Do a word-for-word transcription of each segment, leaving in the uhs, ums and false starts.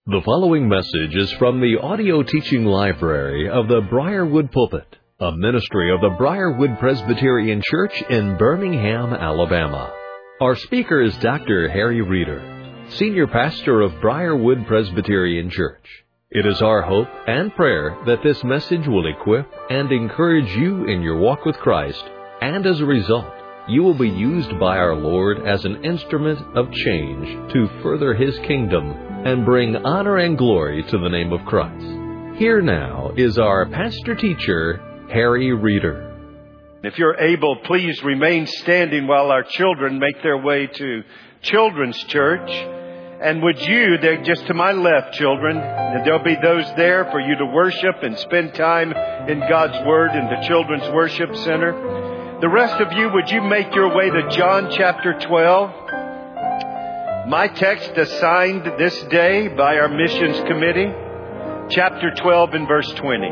The following message is from the audio teaching library of the Briarwood Pulpit, a ministry of the Briarwood Presbyterian Church in Birmingham, Alabama. Our speaker is Doctor Harry Reeder, Senior Pastor of Briarwood Presbyterian Church. It is our hope and prayer that this message will equip and encourage you in your walk with Christ, and as a result, you will be used by our Lord as an instrument of change to further His kingdom and bring honor and glory to the name of Christ. Here now is our pastor-teacher, Harry Reeder. If you're able, please remain standing while our children make their way to Children's Church. And would you, they're just to my left, children, and there'll be those there for you to worship and spend time in God's Word in the Children's Worship Center. The rest of you, would you make your way to John chapter twelve? My text assigned this day by our missions committee, chapter twelve and verse twenty.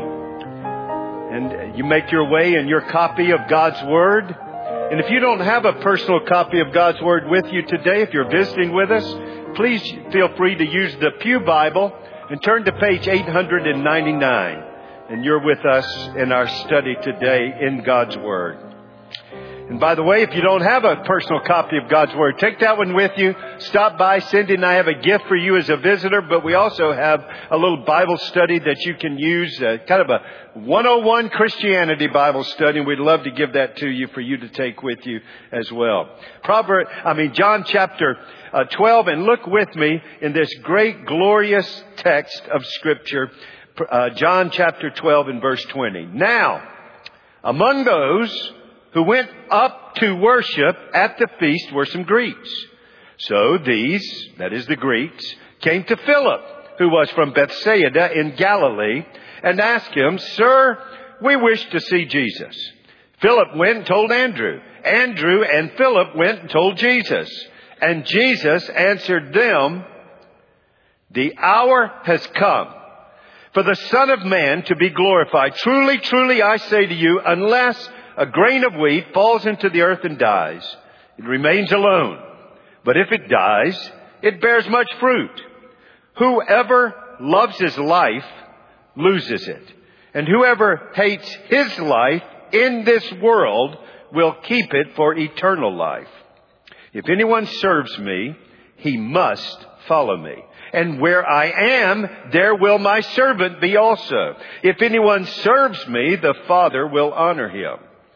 And you make your way in your copy of God's Word. And if you don't have a personal copy of God's Word with you today, if you're visiting with us, please feel free to use the Pew Bible and turn to page eight ninety-nine. And you're with us in our study today in God's Word. And by the way, if you don't have a personal copy of God's Word, take that one with you. Stop by. Cindy and I have a gift for you as a visitor, but we also have a little Bible study that you can use, uh, kind of a one oh one Christianity Bible study, and we'd love to give that to you for you to take with you as well. Proverbs, I mean, John chapter uh, twelve, and look with me in this great, glorious text of Scripture, uh, John chapter twelve and verse twenty. Now, among those who went up to worship at the feast were some Greeks. So these, that is the Greeks, came to Philip, who was from Bethsaida in Galilee, and asked him, "Sir, we wish to see Jesus." Philip went and told Andrew. Andrew and Philip went and told Jesus. And Jesus answered them, "The hour has come for the Son of Man to be glorified. Truly, truly, I say to you, unless a grain of wheat falls into the earth and dies, it remains alone. But if it dies, it bears much fruit. Whoever loves his life loses it. And whoever hates his life in this world will keep it for eternal life. If anyone serves me, he must follow me. And where I am, there will my servant be also. If anyone serves me, the Father will honor him.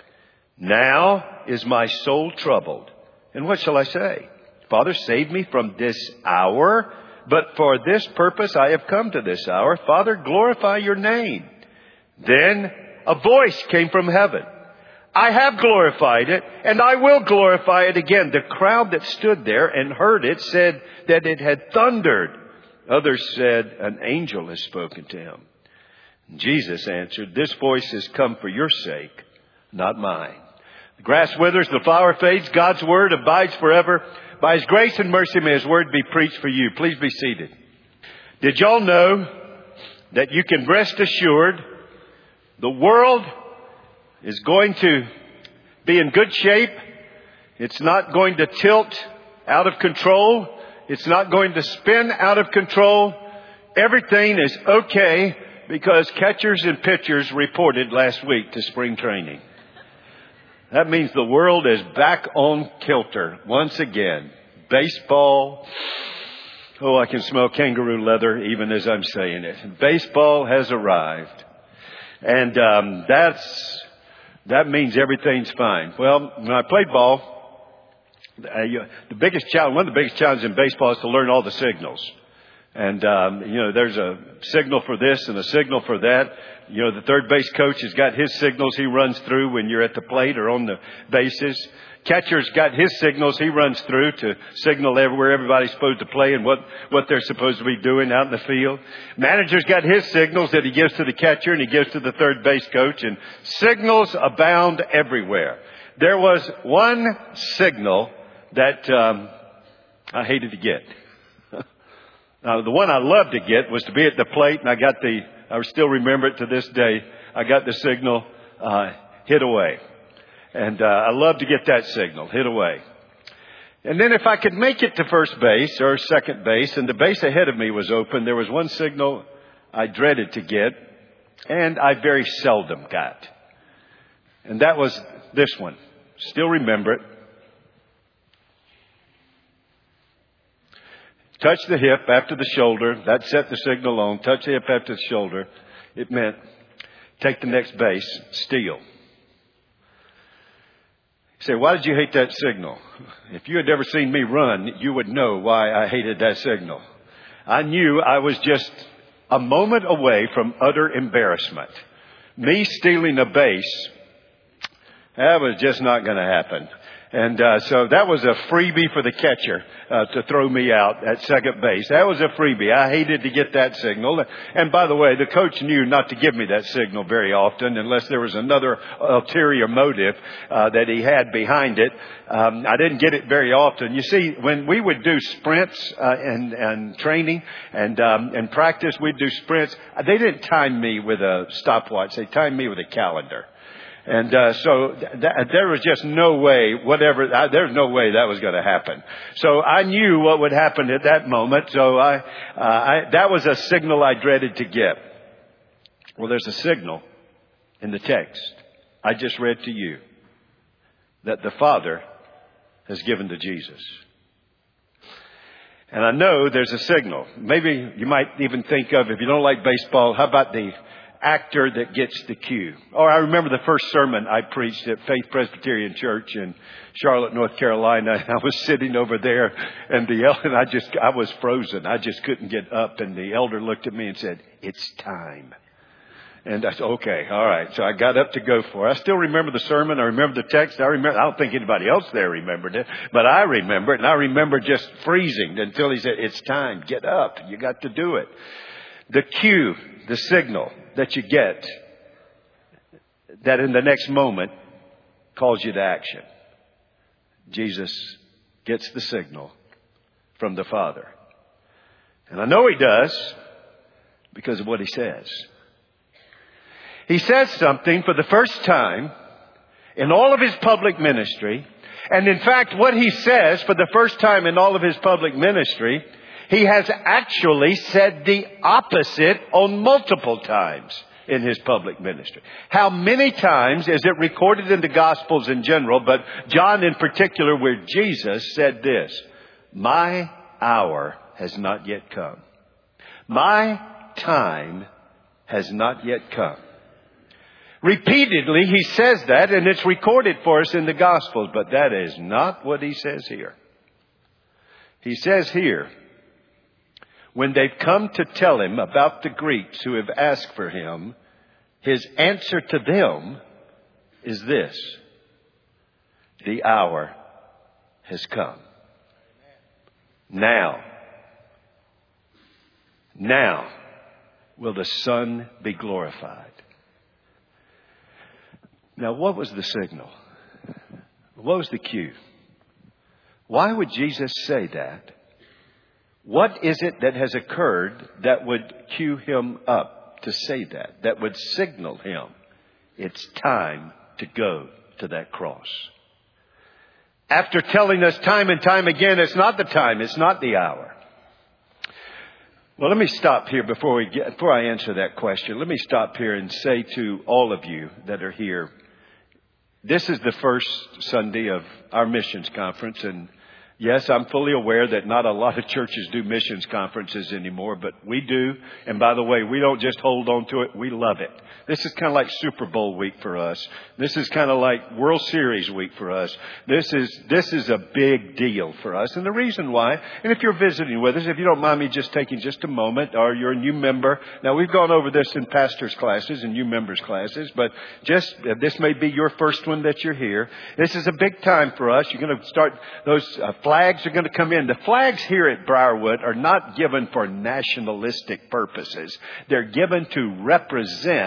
Now is my soul troubled. And what shall I say? Father, save me from this hour. But for this purpose I have come to this hour. Father, glorify your name. Then a voice came from heaven. I have glorified it, and I will glorify it again. The crowd that stood there and heard it said that it had thundered. Others said, an angel has spoken to him. Jesus answered, this voice has come for your sake, not mine. The grass withers, the flower fades. God's Word abides forever. By His grace and mercy, may His Word be preached for you. Please be seated. Did y'all know that you can rest assured the world is going to be in good shape? It's not going to tilt out of control. It's not going to spin out of control. Everything is okay because catchers and pitchers reported last week to spring training. That means the world is back on kilter once again. Baseball. Oh, I can smell kangaroo leather even as I'm saying it. Baseball has arrived. And um, that's that means everything's fine. Well, when I played ball, uh, you, the biggest challenge, one of the biggest challenges in baseball is to learn all the signals. And, um, you know, there's a signal for this and a signal for that. You know, the third base coach has got his signals he runs through when you're at the plate or on the bases. Catcher's got his signals he runs through to signal everywhere everybody's supposed to play and what, what they're supposed to be doing out in the field. Manager's got his signals that he gives to the catcher and he gives to the third base coach. And signals abound everywhere. There was one signal that um, I hated to get. Now, the one I loved to get was to be at the plate, and I got the, I still remember it to this day, I got the signal, uh, hit away. And uh, I love to get that signal, hit away. And then if I could make it to first base or second base and the base ahead of me was open, there was one signal I dreaded to get and I very seldom got. And that was this one. Still remember it. Touch the hip after the shoulder. That set the signal on. Touch the hip after the shoulder. It meant take the next base, steal. You say, why did you hate that signal? If you had ever seen me run, you would know why I hated that signal. I knew I was just a moment away from utter embarrassment. Me stealing a base, that was just not going to happen. And uh, so that was a freebie for the catcher uh, to throw me out at second base. That was a freebie. I hated to get that signal. And by the way, the coach knew not to give me that signal very often unless there was another ulterior motive uh, that he had behind it. Um, I didn't get it very often. You see, when we would do sprints uh, and, and training and, um, and practice, we'd do sprints. They didn't time me with a stopwatch. They timed me with a calendar. And uh, so th- there was just no way, whatever, uh, there's no way that was going to happen. So I knew what would happen at that moment. So I, uh, I, that was a signal I dreaded to get. Well, there's a signal in the text I just read to you that the Father has given to Jesus. And I know there's a signal. Maybe you might even think of, if you don't like baseball, how about the actor that gets the cue? Or I remember the first sermon I preached at Faith Presbyterian Church in Charlotte, North Carolina. I was sitting over there and the elder, and I just, I was frozen. I just couldn't get up. And the elder looked at me and said, "It's time." And I said, okay, all right. So I got up to go for it. I still remember the sermon. I remember the text. I remember, I don't think anybody else there remembered it, but I remember it. And I remember just freezing until he said, "It's time. Get up. You got to do it." The cue, the signal that you get that in the next moment calls you to action. Jesus gets the signal from the Father. And I know he does because of what he says. He says something for the first time in all of his public ministry. And in fact, what he says for the first time in all of his public ministry, he has actually said the opposite on multiple times in his public ministry. How many times is it recorded in the Gospels in general, but John in particular, where Jesus said this: "My hour has not yet come. My time has not yet come." Repeatedly he says that, and it's recorded for us in the Gospels, but that is not what he says here. He says here, when they've come to tell him about the Greeks who have asked for him, his answer to them is this: the hour has come. Now, now will the Son be glorified. Now, what was the signal? What was the cue? Why would Jesus say that? What is it that has occurred that would cue him up to say that, that would signal him it's time to go to that cross? After telling us time and time again, it's not the time, it's not the hour. Well, let me stop here before we get, before I answer that question. Let me stop here and say to all of you that are here, this is the first Sunday of our missions conference, and yes, I'm fully aware that not a lot of churches do missions conferences anymore, but we do. And by the way, we don't just hold on to it. We love it. This is kind of like Super Bowl week for us. This is kind of like World Series week for us. This is, this is a big deal for us. And the reason why, and if you're visiting with us, if you don't mind me just taking just a moment, or you're a new member. Now, we've gone over this in pastors' classes and new members' classes, but just, this may be your first one that you're here. This is a big time for us. You're going to start, those uh, flags are going to come in. The flags here at Briarwood are not given for nationalistic purposes. They're given to represent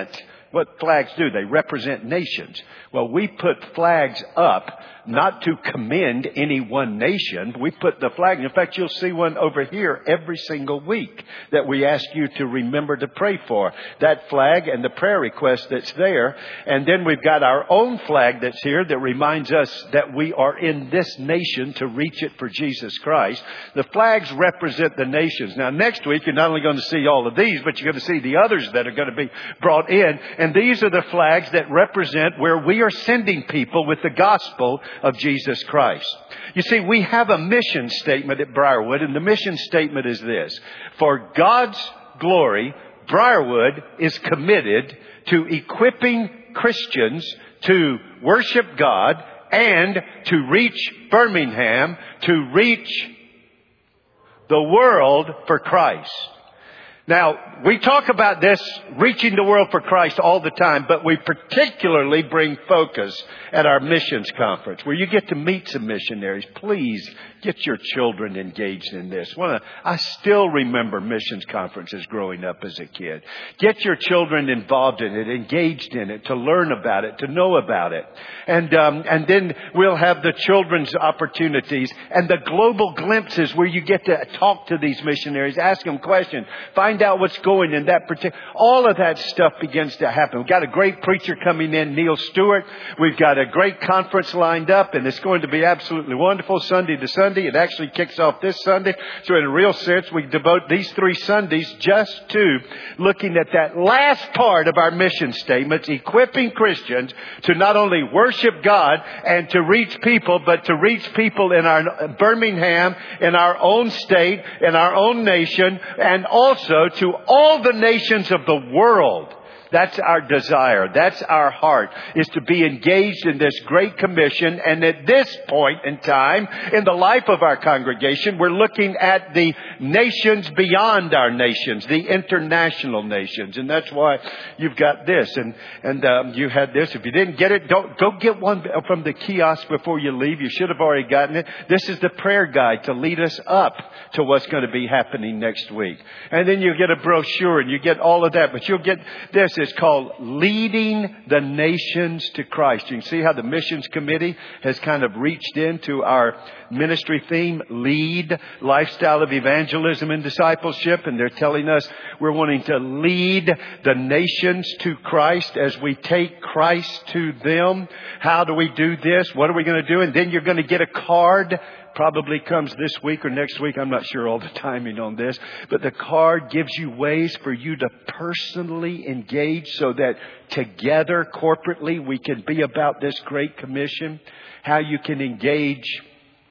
What flags do? They represent nations. Well, we put flags up not to commend any one nation. We put the flag. In fact, you'll see one over here every single week that we ask you to remember to pray for. That flag and the prayer request that's there. And then we've got our own flag that's here that reminds us that we are in this nation to reach it for Jesus Christ. The flags represent the nations. Now, next week, you're not only going to see all of these, but you're going to see the others that are going to be brought in. And these are the flags that represent where we are sending people with the gospel of Jesus Christ. You see, we have a mission statement at Briarwood, and the mission statement is this: for God's glory, Briarwood is committed to equipping Christians to worship God and to reach Birmingham, to reach the world for Christ. Now, we talk about this, reaching the world for Christ, all the time, but we particularly bring focus at our missions conference, where you get to meet some missionaries. Please get your children engaged in this. One, I still remember missions conferences growing up as a kid. Get your children involved in it, engaged in it, to learn about it, to know about it. And um, and then we'll have the children's opportunities and the global glimpses where you get to talk to these missionaries, ask them questions, find out what's going in that particular. All of that stuff begins to happen. We've got a great preacher coming in, Neil Stewart. We've got a great conference lined up, and it's going to be absolutely wonderful, Sunday to Sunday. It actually kicks off this Sunday. So in a real sense, we devote these three Sundays just to looking at that last part of our mission statements, equipping Christians to not only worship God and to reach people, but to reach people in our Birmingham, in our own state, in our own nation, and also to all the nations of the world. That's our desire. That's our heart, is to be engaged in this great commission. And at this point in time, in the life of our congregation, we're looking at the nations beyond our nations, the international nations. And that's why you've got this. And, and um, you had this. If you didn't get it, don't go get one from the kiosk before you leave. You should have already gotten it. This is the prayer guide to lead us up to what's going to be happening next week. And then you get a brochure and you get all of that. But you'll get this. It's called Leading the Nations to Christ. You can see how the missions committee has kind of reached into our ministry theme, Lead, Lifestyle of Evangelism and Discipleship. And they're telling us we're wanting to lead the nations to Christ as we take Christ to them. How do we do this? What are we going to do? And then you're going to get a card. Probably comes this week or next week. I'm not sure all the timing on this. But the card gives you ways for you to personally engage so that together, corporately, we can be about this great commission. How you can engage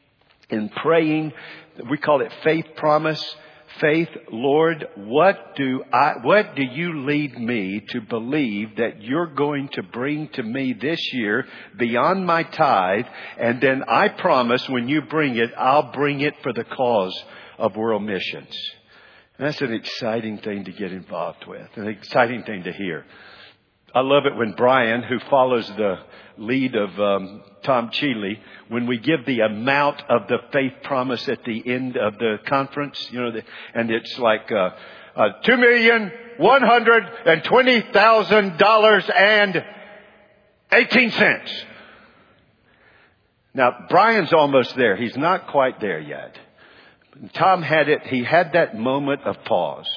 in praying. We call it faith promise. Faith, Lord, what do I, what do you lead me to believe that you're going to bring to me this year beyond my tithe? And then I promise when you bring it, I'll bring it for the cause of world missions. And that's an exciting thing to get involved with, an exciting thing to hear. I love it when Brian, who follows the lead of um, Tom Cheeley, when we give the amount of the faith promise at the end of the conference, you know, the, and it's like uh, uh, two million one hundred and twenty thousand dollars and eighteen cents. Now Brian's almost there; he's not quite there yet. Tom had it; he had that moment of pause.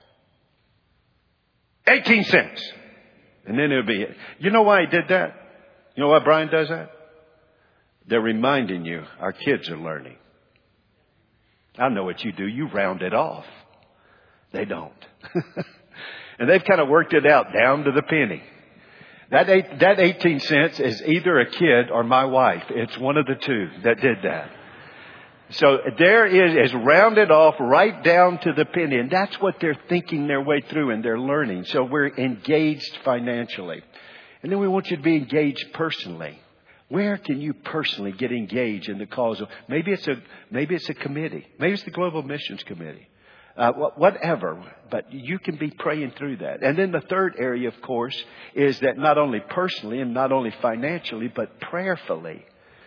Eighteen cents. And then it'll be, you know why he did that? You know why Brian does that? They're reminding you, our kids are learning. I know what you do. You round it off. They don't. And they've kind of worked it out down to the penny. That eight, that eighteen cents is either a kid or my wife. It's one of the two that did that. So there is, is rounded off right down to the penny. And that's what they're thinking their way through and they're learning. So we're engaged financially. And then we want you to be engaged personally. Where can you personally get engaged in the cause of, maybe it's a, maybe it's a committee. Maybe it's the Global Missions Committee. Uh, whatever. But you can be praying through that. And then the third area, of course, is that not only personally and not only financially, but prayerfully.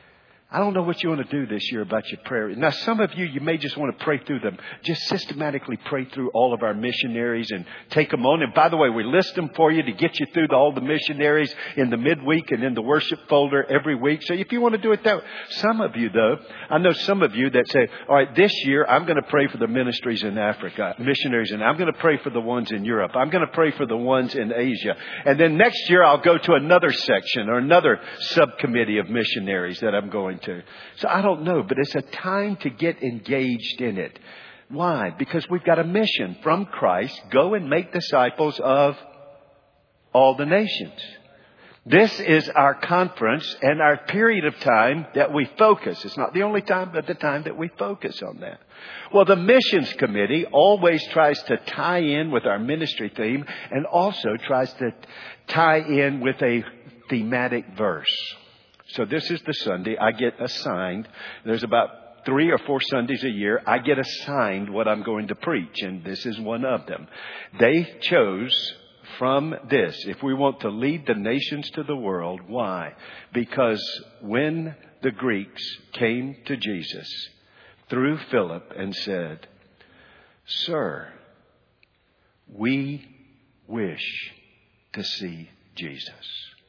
I don't know what you want to do this year about your prayer. Now, some of you, you may just want to pray through them. Just systematically pray through all of our missionaries and take them on. And by the way, we list them for you to get you through the, all the missionaries in the midweek and in the worship folder every week. So if you want to do it that way. Some of you, though, I know some of you that say, all right, this year I'm going to pray for the ministries in Africa, missionaries, and I'm going to pray for the ones in Europe. I'm going to pray for the ones in Asia. And then next year I'll go to another section or another subcommittee of missionaries that I'm going to. So I don't know, but it's a time to get engaged in it. Why? Because we've got a mission from Christ. Go and make disciples of all the nations. This is our conference and our period of time that we focus. It's not the only time, but the time that we focus on that. Well, the missions committee always tries to tie in with our ministry theme and also tries to tie in with a thematic verse. So this is the Sunday I get assigned. There's about three or four Sundays a year. I get assigned what I'm going to preach, and this is one of them. They chose from this, if we want to lead the nations to the world. Why? Because when the Greeks came to Jesus through Philip and said, "Sir, we wish to see Jesus.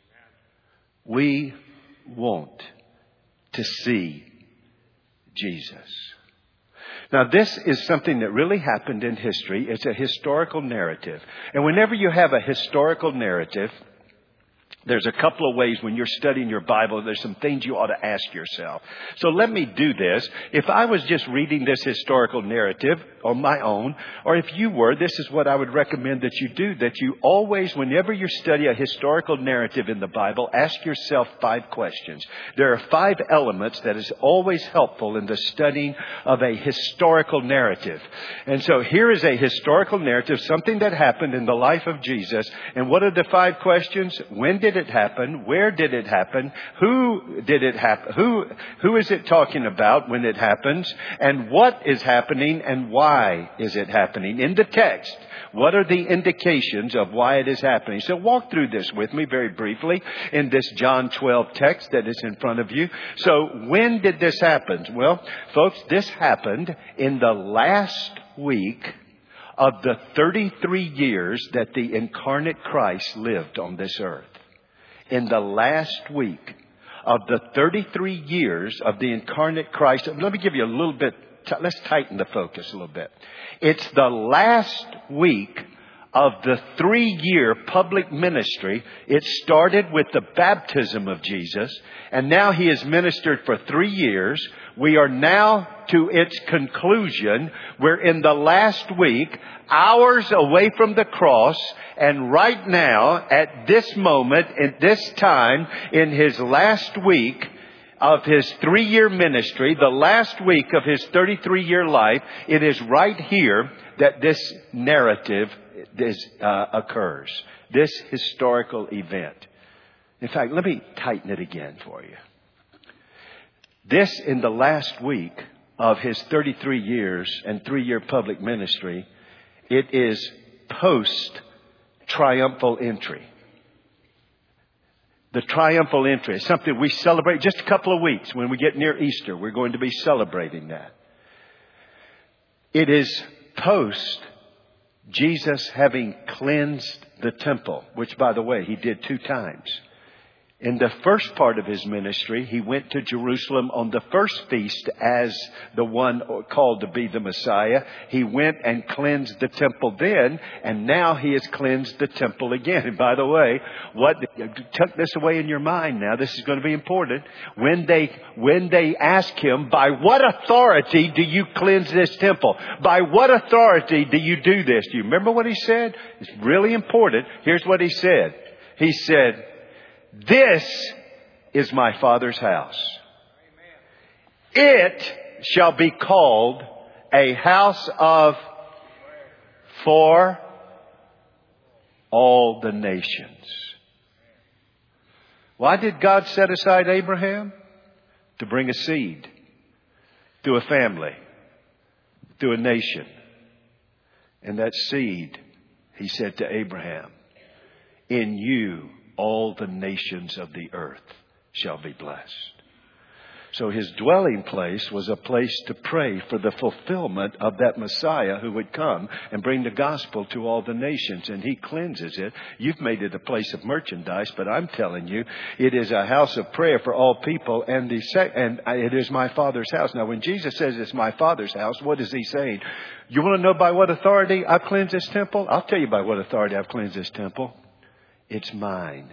We want to see Jesus." Now, this is something that really happened in history. It's a historical narrative. And whenever you have a historical narrative, there's a couple of ways when you're studying your Bible, there's some things you ought to ask yourself. So let me do this. If I was just reading this historical narrative on my own, or if you were, this is what I would recommend that you do, that you always, whenever you study a historical narrative in the Bible, ask yourself five questions. There are five elements that is always helpful in the studying of a historical narrative. And so here is a historical narrative, something that happened in the life of Jesus. And what are the five questions? When did it happen? Where did it happen? Who did it happen? Who, who is it talking about when it happens? And what is happening and why is it happening? In the text, what are the indications of why it is happening? So walk through this with me very briefly in this John twelve text that is in front of you. So when did this happen? Well, folks, this happened in the last week of the thirty-three years that the incarnate Christ lived on this earth. In the last week of the thirty-three years of the incarnate Christ. Let me give you a little bit. Let's tighten the focus a little bit. It's the last week of the three-year public ministry. It started with the baptism of Jesus, and now he has ministered for three years. We are now to its conclusion. We're in the last week, hours away from the cross, and right now, at this moment, at this time, in his last week of his three-year ministry, the last week of his thirty-three-year life, it is right here that this narrative is, uh, occurs. This historical event. In fact, let me tighten it again for you. This, in the last week of his thirty-three years and three-year public ministry, it is post-triumphal entry. The triumphal entry is something we celebrate just a couple of weeks. When we get near Easter, we're going to be celebrating that. It is post Jesus having cleansed the temple, which, by the way, he did two times. In the first part of his ministry, he went to Jerusalem on the first feast as the one called to be the Messiah. He went and cleansed the temple then, and now he has cleansed the temple again. And by the way, what tuck this away in your mind now. This is going to be important. When they when they ask him, by what authority do you cleanse this temple? By what authority do you do this? Do you remember what he said? It's really important. Here's what he said. He said, "This is my Father's house. It shall be called a house of for all the nations." Why did God set aside Abraham? To bring a seed to a family, to a nation. And that seed, he said to Abraham, "In you all the nations of the earth shall be blessed." So his dwelling place was a place to pray for the fulfillment of that Messiah who would come and bring the gospel to all the nations. And he cleanses it. You've made it a place of merchandise, but I'm telling you, it is a house of prayer for all people. And, the sec- and it is my Father's house. Now, when Jesus says it's my Father's house, what is he saying? You want to know by what authority I've cleansed this temple? I'll tell you by what authority I've cleansed this temple. It's mine.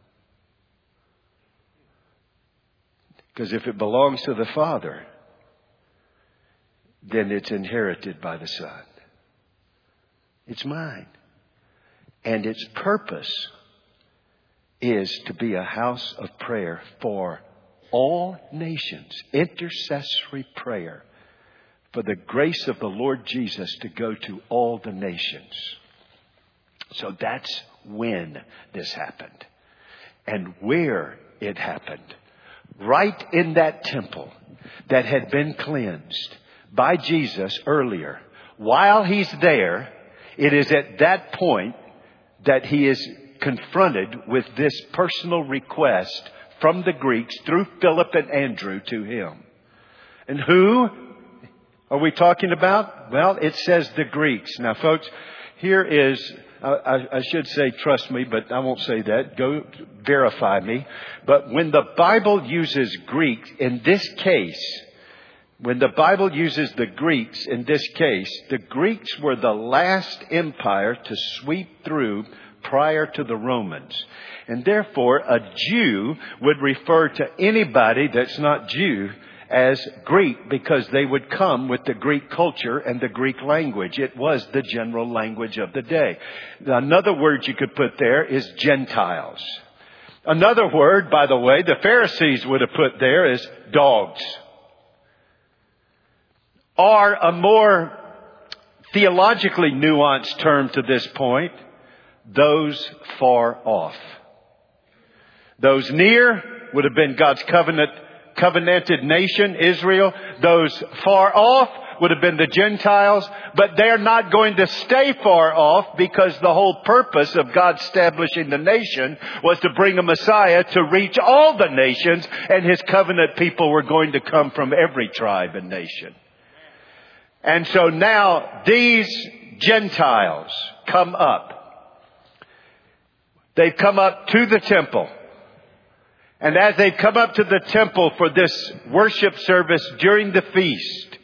Because if it belongs to the Father, then it's inherited by the Son. It's mine. And its purpose is to be a house of prayer for all nations. Intercessory prayer for the grace of the Lord Jesus to go to all the nations. So that's when this happened and where it happened. Right in that temple that had been cleansed by Jesus earlier. While he's there, it is at that point that he is confronted with this personal request from the Greeks through Philip and Andrew to him. And who are we talking about? Well, it says the Greeks. Now, folks, here is... I, I should say trust me, but I won't say that. Go verify me. But when the Bible uses Greek in this case, when the Bible uses the Greeks in this case, the Greeks were the last empire to sweep through prior to the Romans. And therefore, a Jew would refer to anybody that's not Jew as Greek, because they would come with the Greek culture and the Greek language. It was the general language of the day. Another word you could put there is Gentiles. Another word, by the way, the Pharisees would have put there is dogs. Or a more theologically nuanced term to this point, those far off. Those near would have been God's covenant covenanted nation, Israel. Those far off would have been the Gentiles, but they're not going to stay far off, because the whole purpose of God establishing the nation was to bring a Messiah to reach all the nations, and his covenant people were going to come from every tribe and nation. And so now these Gentiles come up. They've come up to the temple. And as they come up to the temple for this worship service during the feast,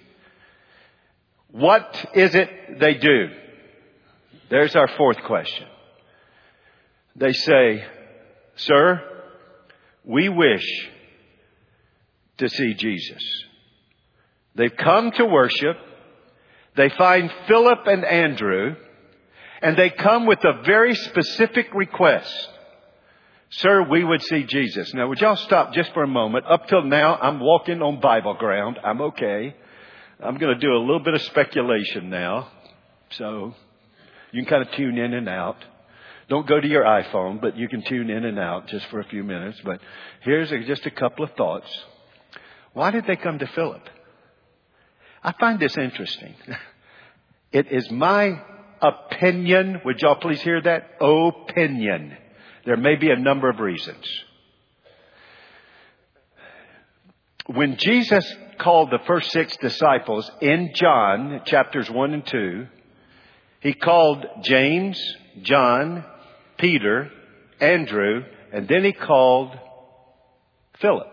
what is it they do? There's our fourth question. They say, "Sir, we wish to see Jesus." They've come to worship. They find Philip and Andrew, and they come with a very specific request. "Sir, we would see Jesus." Now, would y'all stop just for a moment? Up till now, I'm walking on Bible ground. I'm okay. I'm going to do a little bit of speculation now. So you can kind of tune in and out. Don't go to your iPhone, but you can tune in and out just for a few minutes. But here's a, just a couple of thoughts. Why did they come to Philip? I find this interesting. It is my opinion. Would y'all please hear that? Opinion. There may be a number of reasons. When Jesus called the first six disciples in John chapters one and two, he called James, John, Peter, Andrew, and then he called Philip.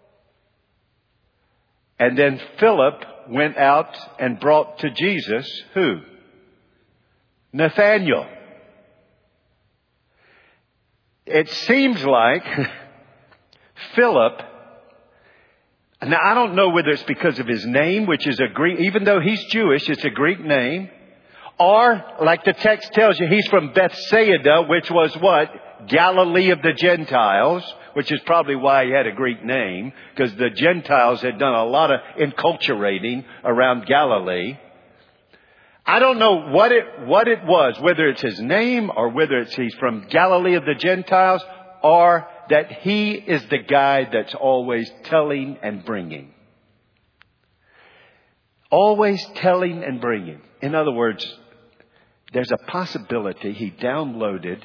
And then Philip went out and brought to Jesus who? Nathanael. It seems like Philip, now I don't know whether it's because of his name, which is a Greek, even though he's Jewish, it's a Greek name. Or, like the text tells you, he's from Bethsaida, which was what? Galilee of the Gentiles, which is probably why he had a Greek name, because the Gentiles had done a lot of enculturating around Galilee. I don't know what it what it was, whether it's his name or whether it's he's from Galilee of the Gentiles, or that he is the guy that's always telling and bringing. Always telling and bringing. In other words, there's a possibility he downloaded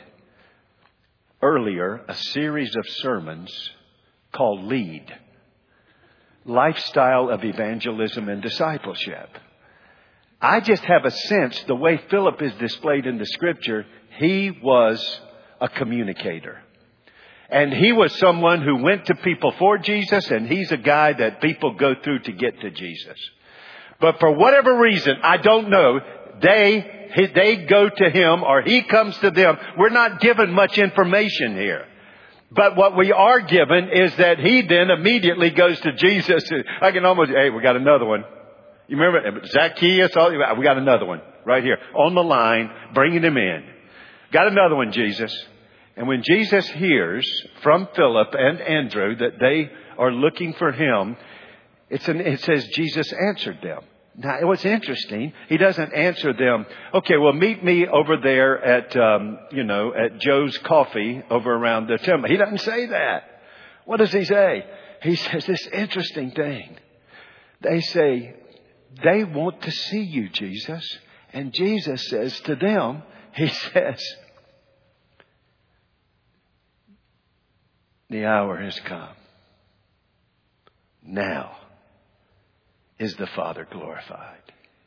earlier a series of sermons called Lead. lifestyle of evangelism and discipleship. I just have a sense, the way Philip is displayed in the Scripture, he was a communicator. And he was someone who went to people for Jesus, and he's a guy that people go through to get to Jesus. But for whatever reason, I don't know, they, they go to him or he comes to them. We're not given much information here. But what we are given is that he then immediately goes to Jesus. I can almost, hey, we got another one. You remember Zacchaeus? We got another one right here on the line, bringing him in. Got another one, Jesus. And when Jesus hears from Philip and Andrew that they are looking for him, it's an, it says Jesus answered them. Now, what's interesting, he doesn't answer them, okay, well, meet me over there at, um, you know, at Joe's Coffee over around the temple. He doesn't say that. What does he say? He says this interesting thing. They say, they want to see you, Jesus. And Jesus says to them, he says, the hour has come. Now is the Father glorified.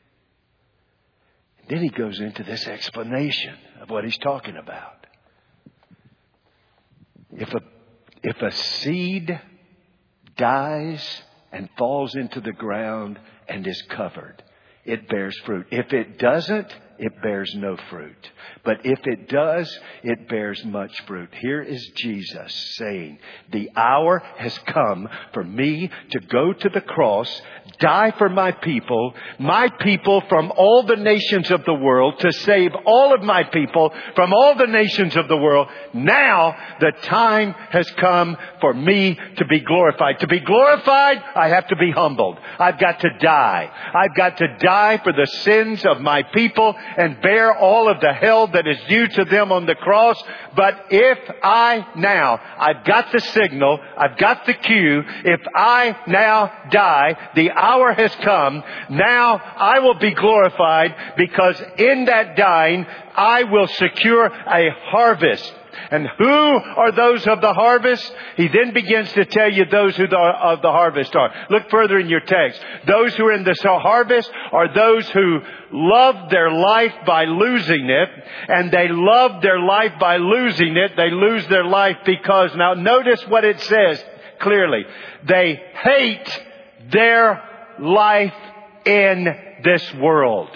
And then he goes into this explanation of what he's talking about. If a, if a seed dies and falls into the ground and is covered, it bears fruit. If it doesn't, it bears no fruit. But if it does, it bears much fruit. Here is Jesus saying, the hour has come for me to go to the cross, die for my people, my people from all the nations of the world, to save all of my people from all the nations of the world. Now the time has come for me to be glorified. To be glorified, I have to be humbled. I've got to die. I've got to die for the sins of my people and bear all of the hell that is due to them on the cross. But if I now, I've got the signal, I've got the cue, if I now die, the hour has come. Now I will be glorified, because in that dying, I will secure a harvest. And who are those of the harvest? He then begins to tell you those who the, of the harvest are. Look further in your text. Those who are in the harvest are those who love their life by losing it. And they love their life by losing it. They lose their life because, now notice what it says clearly. They hate their life in this world.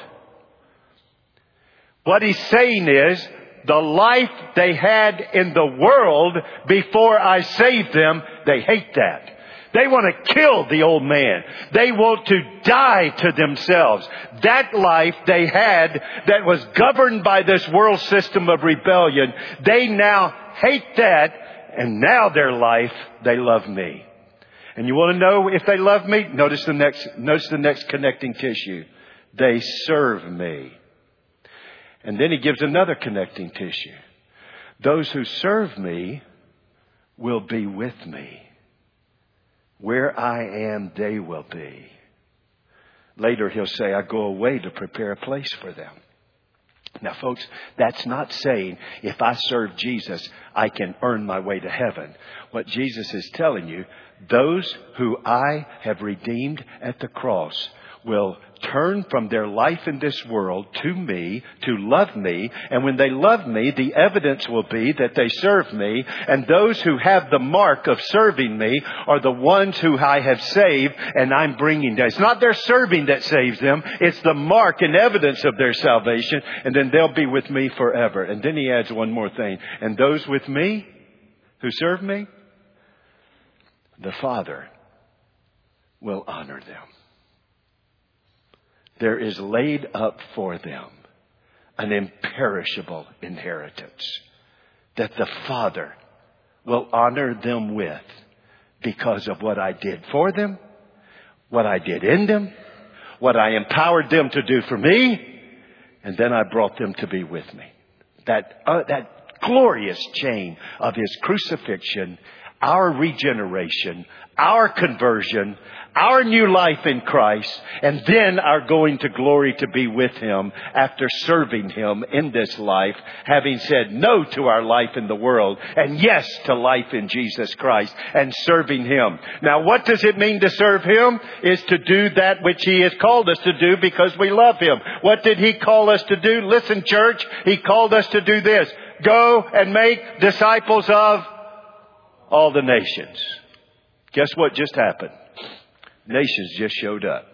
What he's saying is, the life they had in the world before I saved them, they hate that. They want to kill the old man. They want to die to themselves. That life they had that was governed by this world system of rebellion, they now hate that, and now their life, they love me. And you want to know if they love me? Notice the next, notice the next connecting tissue. They serve me. And then he gives another connecting tissue. Those who serve me will be with me. Where I am, they will be. Later he'll say, I go away to prepare a place for them. Now, folks, that's not saying if I serve Jesus, I can earn my way to heaven. What Jesus is telling you, those who I have redeemed at the cross will turn from their life in this world to me, to love me. And when they love me, the evidence will be that they serve me. And those who have the mark of serving me are the ones who I have saved and I'm bringing them. It's not their serving that saves them. It's the mark and evidence of their salvation. And then they'll be with me forever. And then he adds one more thing. And those with me who serve me, the Father will honor them. There is laid up for them an imperishable inheritance that the Father will honor them with because of what I did for them, what I did in them, what I empowered them to do for me, and then I brought them to be with me. That, uh, that glorious chain of His crucifixion, our regeneration, our conversion, our new life in Christ, and then our going to glory to be with Him after serving Him in this life, having said no to our life in the world and yes to life in Jesus Christ and serving Him. Now, what does it mean to serve Him? Is to do that which He has called us to do because we love Him. What did He call us to do? Listen, church, He called us to do this. Go and make disciples of all the nations. Guess what just happened? Nations just showed up.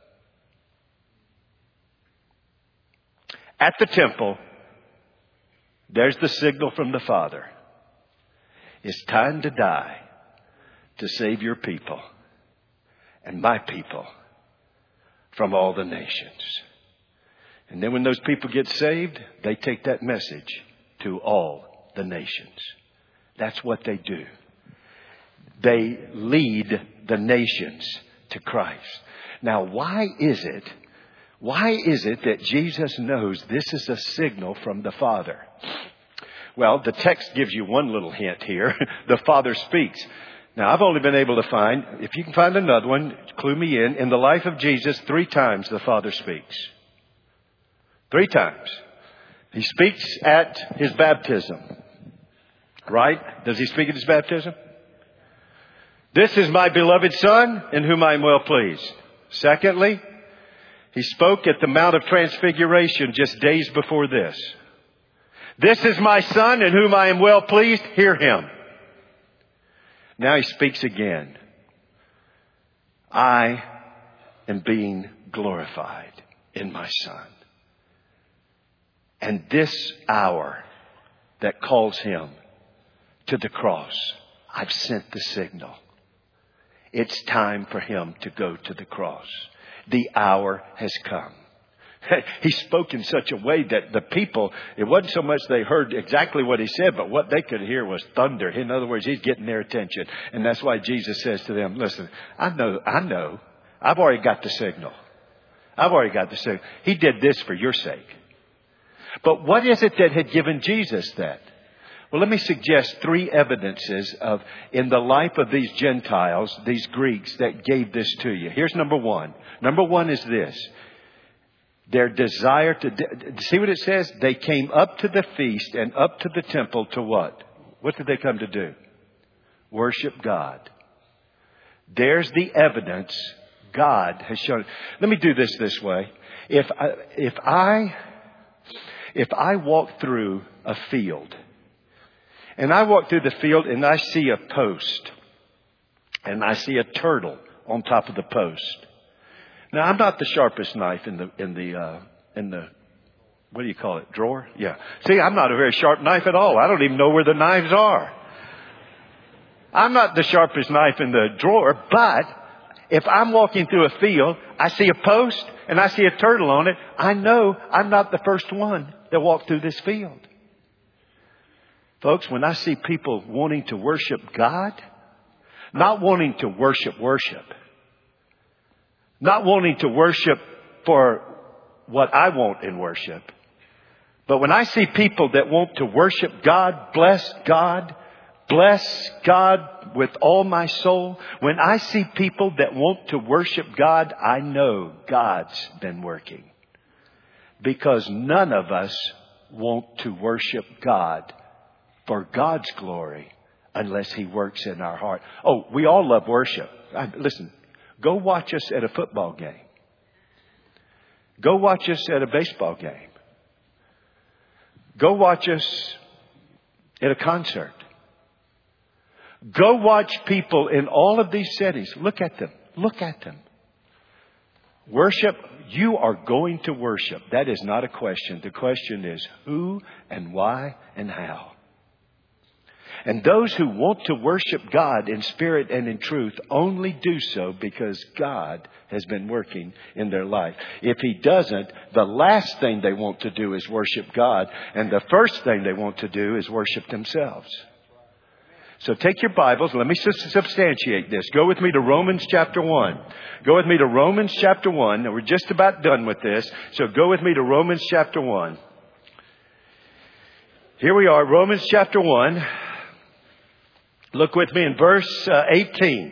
At the temple, there's the signal from the Father. It's time to die to save your people and my people from all the nations. And then when those people get saved, they take that message to all the nations. That's what they do. They lead the nations to Christ. Now, why is it, why is it that Jesus knows this is a signal from the Father? Well, the text gives you one little hint here. The Father speaks. Now, I've only been able to find, if you can find another one, clue me in. In the life of Jesus, three times the Father speaks. Three times. He speaks at His baptism. Right? Does He speak at His baptism? This is my beloved Son, in whom I am well pleased. Secondly, He spoke at the Mount of Transfiguration just days before this. This is my Son, in whom I am well pleased. Hear Him. Now He speaks again. I am being glorified in my Son. And this hour that calls Him to the cross, I've sent the signal. It's time for Him to go to the cross. The hour has come. He spoke in such a way that the people, it wasn't so much they heard exactly what He said, but what they could hear was thunder. In other words, He's getting their attention. And that's why Jesus says to them, listen, I know, I know. I've already got the signal. I've already got the signal. He did this for your sake. But what is it that had given Jesus that? Well, let me suggest three evidences of in the life of these Gentiles, these Greeks, that gave this to you. Here's number one. Number one is this. Their desire to... See what it says? They came up to the feast and up to the temple to what? What did they come to do? Worship God. There's the evidence God has shown. Let me do this this way. If I, if I, if I walk through a field... And I walk through the field and I see a post. And I see a turtle on top of the post. Now, I'm not the sharpest knife in the, in the, uh, in the, what do you call it? Drawer? Yeah. See, I'm not a very sharp knife at all. I don't even know where the knives are. I'm not the sharpest knife in the drawer, but if I'm walking through a field, I see a post and I see a turtle on it. I know I'm not the first one that walked through this field. Folks, when I see people wanting to worship God, not wanting to worship worship, not wanting to worship for what I want in worship, but when I see people that want to worship God, bless God, bless God with all my soul, when I see people that want to worship God, I know God's been working. Because none of us want to worship God for God's glory unless He works in our heart. Oh, we all love worship. Listen, go watch us at a football game. Go watch us at a baseball game. Go watch us at a concert. Go watch people in all of these settings. Look at them. Look at them. Worship, you are going to worship. That is not a question. The question is who and why and how. And those who want to worship God in spirit and in truth only do so because God has been working in their life. If He doesn't, the last thing they want to do is worship God. And the first thing they want to do is worship themselves. So take your Bibles. Let me substantiate this. Go with me to Romans chapter one. Go with me to Romans chapter one. Now, we're just about done with this. So go with me to Romans chapter one. Here we are, Romans chapter one. Look with me in verse uh, eighteen.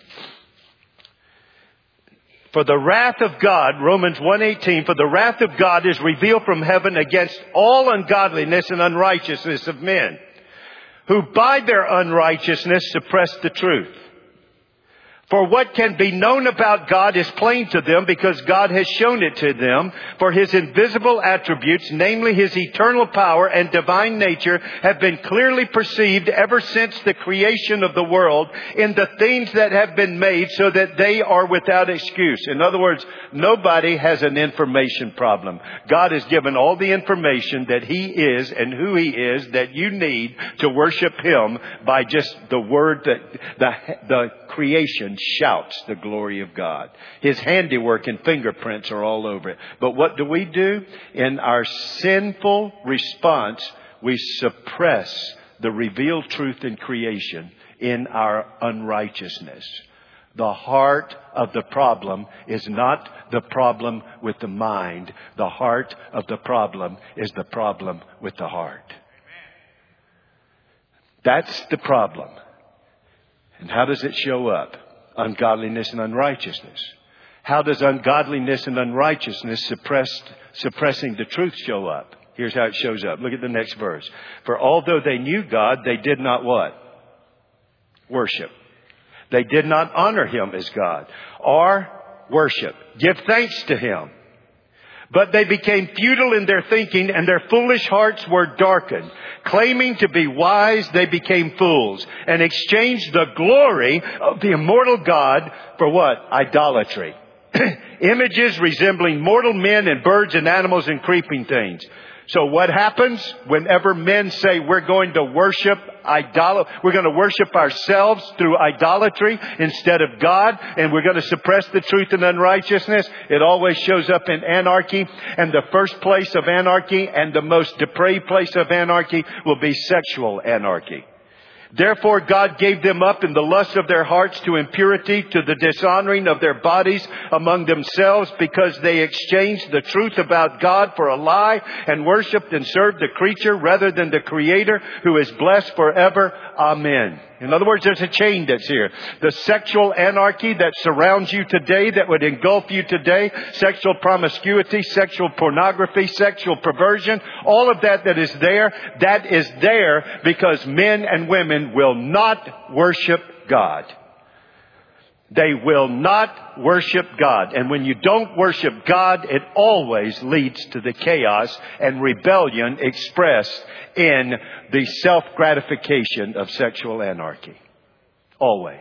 For the wrath of God, Romans one eighteen, for the wrath of God is revealed from heaven against all ungodliness and unrighteousness of men, who by their unrighteousness suppress the truth. For what can be known about God is plain to them, because God has shown it to them. For His invisible attributes, namely His eternal power and divine nature, have been clearly perceived ever since the creation of the world in the things that have been made, so that they are without excuse. In other words, nobody has an information problem. God has given all the information that He is and who He is that you need to worship Him by just the word that the, the creation shouts the glory of God. His handiwork and fingerprints are all over it. But what do we do? In our sinful response, we suppress the revealed truth in creation in our unrighteousness. The heart of the problem is not the problem with the mind. The heart of the problem is the problem with the heart. That's the problem. And how does it show up? Ungodliness and unrighteousness. How does ungodliness and unrighteousness suppressed, suppressing the truth show up? Here's how it shows up. Look at the next verse. For although they knew God, they did not what? Worship. They did not honor Him as God or worship. Give thanks to Him. But they became futile in their thinking, and their foolish hearts were darkened. Claiming to be wise, they became fools, and exchanged the glory of the immortal God for what? Idolatry. Images resembling mortal men and birds and animals and creeping things. So what happens whenever men say we're going to worship idol, we're going to worship ourselves through idolatry instead of God, and we're going to suppress the truth in unrighteousness? It always shows up in anarchy. And the first place of anarchy and the most depraved place of anarchy will be sexual anarchy. Therefore God gave them up in the lust of their hearts to impurity, to the dishonoring of their bodies among themselves, because they exchanged the truth about God for a lie, and worshipped and served the creature rather than the Creator, who is blessed forever. Amen. In other words, there's a chain that's here. The sexual anarchy that surrounds you today, that would engulf you today, sexual promiscuity, sexual pornography, sexual perversion, all of that that is there, that is there because men and women will not worship God. They will not worship God. And when you don't worship God, it always leads to the chaos and rebellion expressed in the self-gratification of sexual anarchy. Always.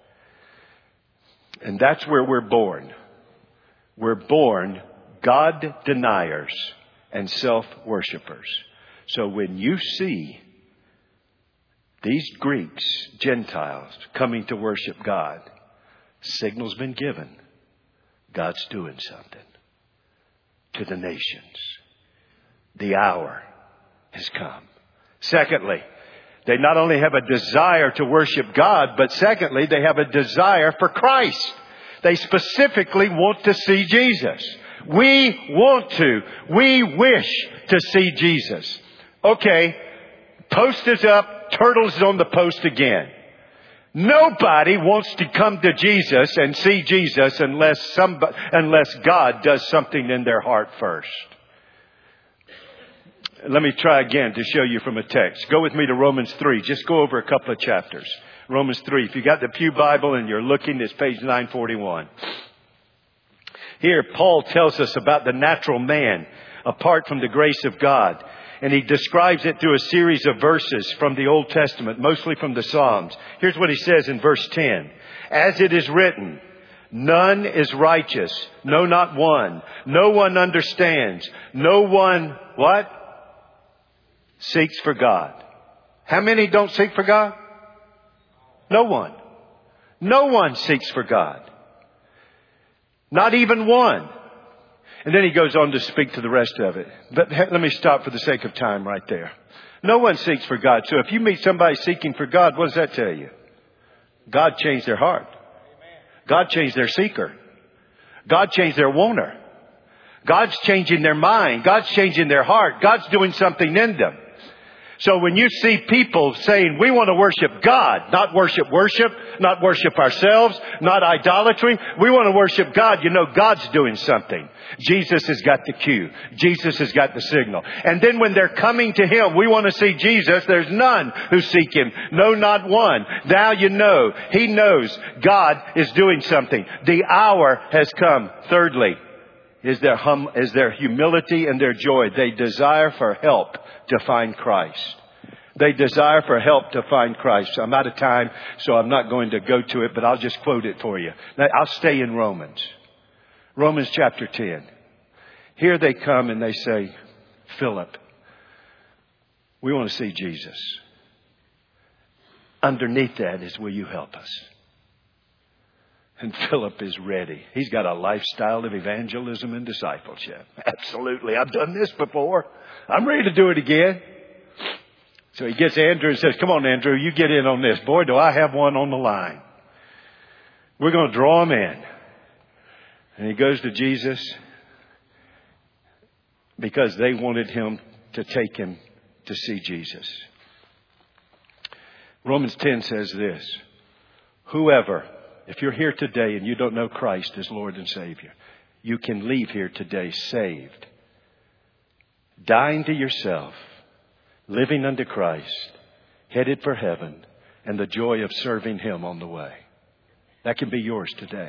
And that's where we're born. We're born God deniers and self-worshipers. So when you see these Greeks, Gentiles, coming to worship God, signal's been given. God's doing something to the nations. The hour has come. Secondly, they not only have a desire to worship God, but secondly, they have a desire for Christ. They specifically want to see Jesus. We want to. We wish to see Jesus. Okay, post is up, turtle's on the post again. Nobody wants to come to Jesus and see Jesus unless somebody, unless God does something in their heart first. Let me try again to show you from a text. Go with me to Romans three. Just go over a couple of chapters. Romans three. If you got the Pew Bible and you're looking, it's page nine forty-one. Here, Paul tells us about the natural man apart from the grace of God. And he describes it through a series of verses from the Old Testament, mostly from the Psalms. Here's what he says in verse ten. As it is written, none is righteous, no, not one. No one understands. No one, what? Seeks for God. How many don't seek for God? No one. No one seeks for God. Not even one. And then he goes on to speak to the rest of it. But let me stop for the sake of time right there. No one seeks for God. So if you meet somebody seeking for God, what does that tell you? God changed their heart. God changed their seeker. God changed their wanter. God's changing their mind. God's changing their heart. God's doing something in them. So when you see people saying, we want to worship God, not worship worship, not worship ourselves, not idolatry, we want to worship God, you know God's doing something. Jesus has got the cue. Jesus has got the signal. And then when they're coming to Him, we want to see Jesus. There's none who seek Him. No, not one. Now you know. He knows God is doing something. The hour has come. Thirdly, is their hum, is their humility and their joy. They desire for help to find Christ. They desire for help to find Christ. I'm out of time, so I'm not going to go to it, but I'll just quote it for you. Now, I'll stay in Romans. Romans chapter ten. Here they come and they say, Philip, we want to see Jesus. Underneath that is, will you help us? And Philip is ready. He's got a lifestyle of evangelism and discipleship. Absolutely. I've done this before. I'm ready to do it again. So he gets Andrew and says, come on, Andrew, you get in on this. Boy, do I have one on the line. We're going to draw him in. And he goes to Jesus because they wanted him to take him to see Jesus. Romans ten says this, whoever, if you're here today and you don't know Christ as Lord and Savior, you can leave here today saved, dying to yourself, living unto Christ, headed for heaven, and the joy of serving Him on the way. That can be yours today.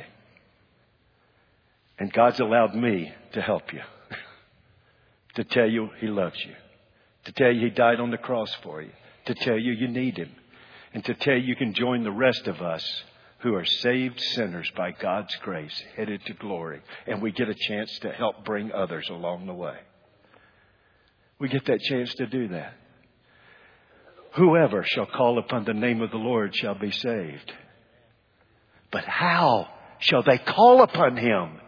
And God's allowed me to help you, to tell you He loves you, to tell you He died on the cross for you, to tell you you need Him, and to tell you you can join the rest of us who are saved sinners by God's grace, headed to glory. And we get a chance to help bring others along the way. We get that chance to do that. Whoever shall call upon the name of the Lord shall be saved. But how shall they call upon Him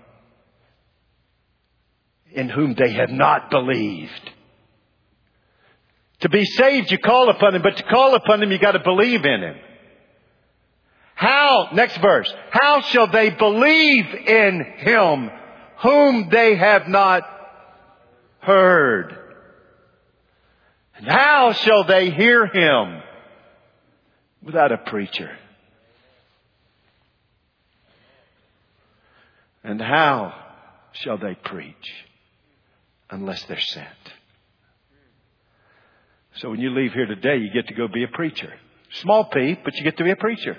in whom they have not believed? To be saved, you call upon Him, but to call upon Him, you got to believe in Him. How, next verse, how shall they believe in Him whom they have not heard? And how shall they hear Him without a preacher? And how shall they preach unless they're sent? So when you leave here today, you get to go be a preacher. Small p, but you get to be a preacher.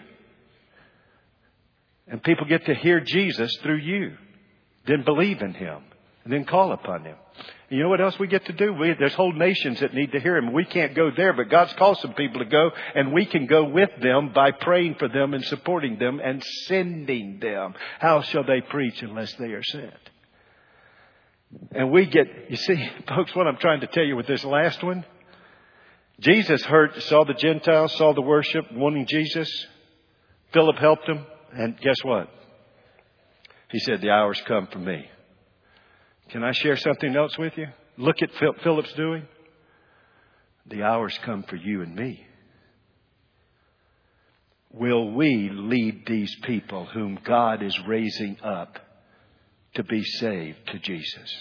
And people get to hear Jesus through you. Then believe in Him. And then call upon Him. And you know what else we get to do? We, there's whole nations that need to hear Him. We can't go there, but God's called some people to go. And we can go with them by praying for them and supporting them and sending them. How shall they preach unless they are sent? And we get, you see, folks, what I'm trying to tell you with this last one. Jesus heard, saw the Gentiles, saw the worship, wanting Jesus. Philip helped him. And guess what? He said, the hour's come for me. Can I share something else with you? Look at Philip's doing. The hour's come for you and me. Will we lead these people whom God is raising up to be saved to Jesus?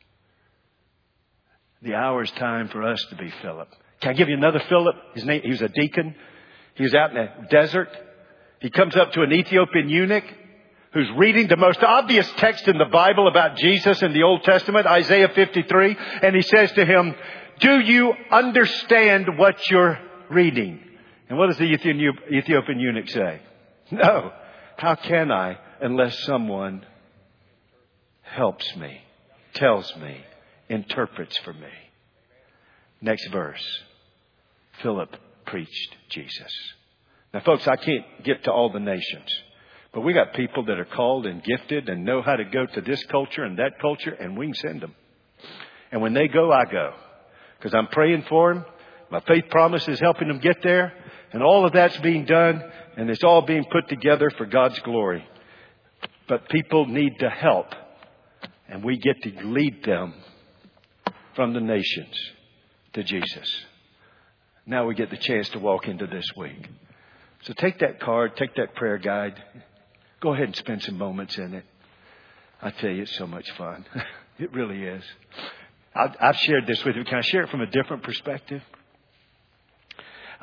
The hour's time for us to be Philip. Can I give you another Philip? His name, he was a deacon. He was out in the desert. He comes up to an Ethiopian eunuch who's reading the most obvious text in the Bible about Jesus in the Old Testament, Isaiah fifty-three. And he says to him, do you understand what you're reading? And what does the Ethiopian eunuch say? No. How can I unless someone helps me, tells me, interprets for me? Next verse. Philip preached Jesus. Now, folks, I can't get to all the nations, but we got people that are called and gifted and know how to go to this culture and that culture, and we can send them. And when they go, I go, because I'm praying for them. My faith promise is helping them get there, and all of that's being done, and it's all being put together for God's glory. But people need to help, and we get to lead them from the nations to Jesus. Now we get the chance to walk into this week. So take that card, take that prayer guide. Go ahead and spend some moments in it. I tell you, it's so much fun. It really is. I've, I've shared this with you. Can I share it from a different perspective?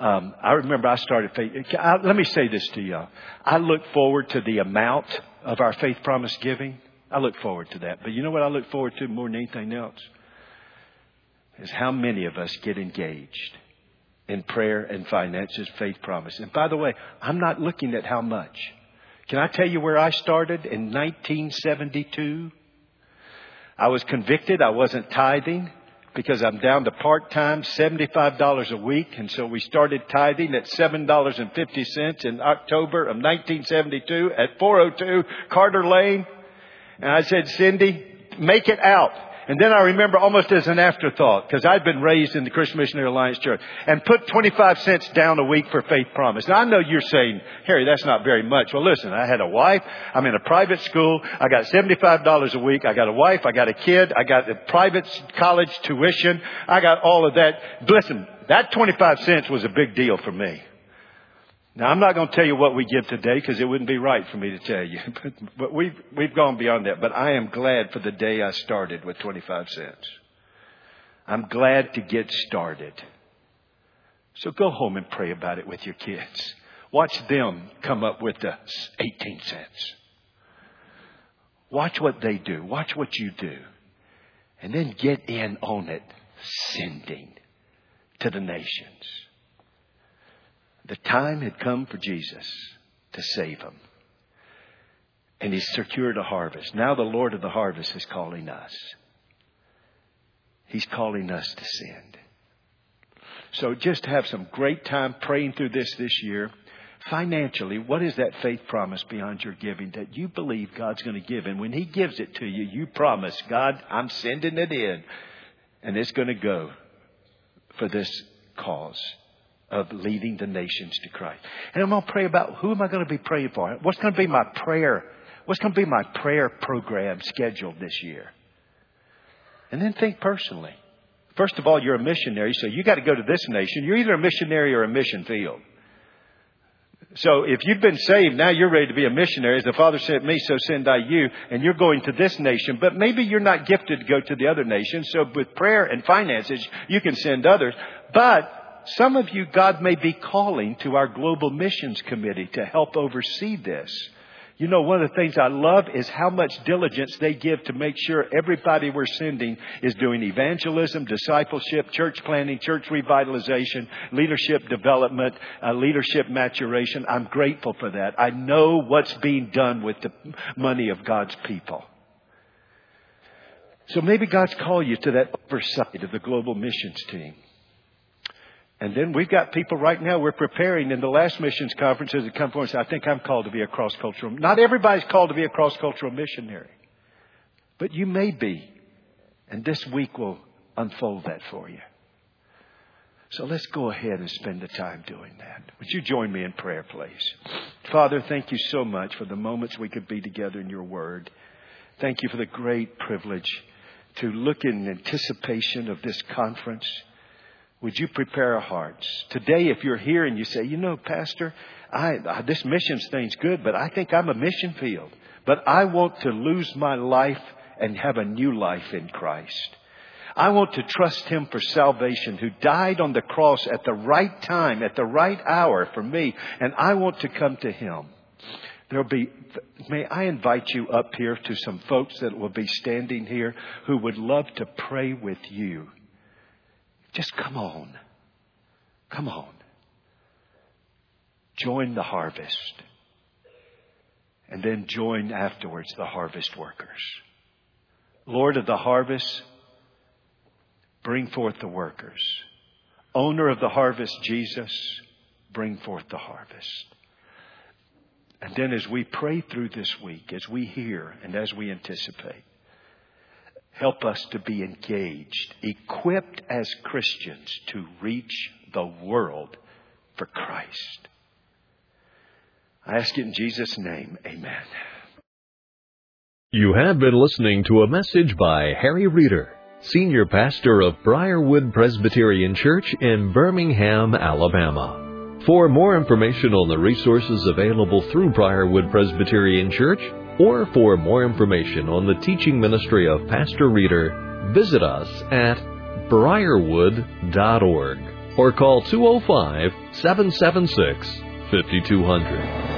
Um, I remember I started faith. I, let me say this to y'all. I look forward to the amount of our faith promise giving. I look forward to that. But you know what I look forward to more than anything else? Is how many of us get engaged in prayer and finances, faith promise. And by the way, I'm not looking at how much. Can I tell you where I started in nineteen seventy-two? I was convicted. I wasn't tithing because I'm down to part-time, seventy-five dollars a week. And so we started tithing at seven dollars and fifty cents in October of nineteen seventy-two at four oh two Carter Lane. And I said, Cindy, make it out. And then I remember almost as an afterthought, because I'd been raised in the Christian Missionary Alliance Church, and put twenty-five cents down a week for faith promise. Now, I know you're saying, Harry, that's not very much. Well, listen, I had a wife. I'm in a private school. I got seventy-five dollars a week. I got a wife. I got a kid. I got a private college tuition. I got all of that. Listen, that twenty-five cents was a big deal for me. Now, I'm not going to tell you what we give today because it wouldn't be right for me to tell you. But, but we've, we've gone beyond that. But I am glad for the day I started with twenty-five cents. I'm glad to get started. So go home and pray about it with your kids. Watch them come up with the eighteen cents. Watch what they do. Watch what you do. And then get in on it, sending to the nations. The time had come for Jesus to save them. And He's secured a harvest. Now the Lord of the harvest is calling us. He's calling us to send. So just have some great time praying through this this year. Financially, what is that faith promise beyond your giving that you believe God's going to give? And when He gives it to you, you promise, God, I'm sending it in. And it's going to go for this cause of leading the nations to Christ. And I'm going to pray about who am I going to be praying for? What's going to be my prayer? What's going to be my prayer program scheduled this year? And then think personally. First of all, you're a missionary, so you got to go to this nation. You're either a missionary or a mission field. So if you've been saved, now you're ready to be a missionary. As the Father sent me, so send I you. And you're going to this nation. But maybe you're not gifted to go to the other nations. So with prayer and finances, you can send others. But some of you, God may be calling to our Global Missions Committee to help oversee this. You know, one of the things I love is how much diligence they give to make sure everybody we're sending is doing evangelism, discipleship, church planting, church revitalization, leadership development, uh, leadership maturation. I'm grateful for that. I know what's being done with the money of God's people. So maybe God's called you to that oversight of the Global Missions team. And then we've got people right now, we're preparing in the last missions conference as it comes forward and say, I think I'm called to be a cross-cultural. Not everybody's called to be a cross-cultural missionary. But you may be. And this week will unfold that for you. So let's go ahead and spend the time doing that. Would you join me in prayer, please? Father, thank you so much for the moments we could be together in your word. Thank you for the great privilege to look in anticipation of this conference. Would you prepare our hearts? Today, if you're here and you say, you know, Pastor, I, I, this missions thing's good, but I think I'm a mission field. But I want to lose my life and have a new life in Christ. I want to trust Him for salvation, who died on the cross at the right time, at the right hour for me. And I want to come to Him. There'll be, may I invite you up here to some folks that will be standing here who would love to pray with you. Just come on. Come on. Join the harvest. And then join afterwards the harvest workers. Lord of the harvest, bring forth the workers. Owner of the harvest, Jesus, bring forth the harvest. And then as we pray through this week, as we hear and as we anticipate, help us to be engaged, equipped as Christians to reach the world for Christ. I ask it in Jesus' name. Amen. You have been listening to a message by Harry Reeder, Senior Pastor of Briarwood Presbyterian Church in Birmingham, Alabama. For more information on the resources available through Briarwood Presbyterian Church, or for more information on the teaching ministry of Pastor Reeder, visit us at briarwood dot org. or call two oh five, seven seven six, five two zero zero.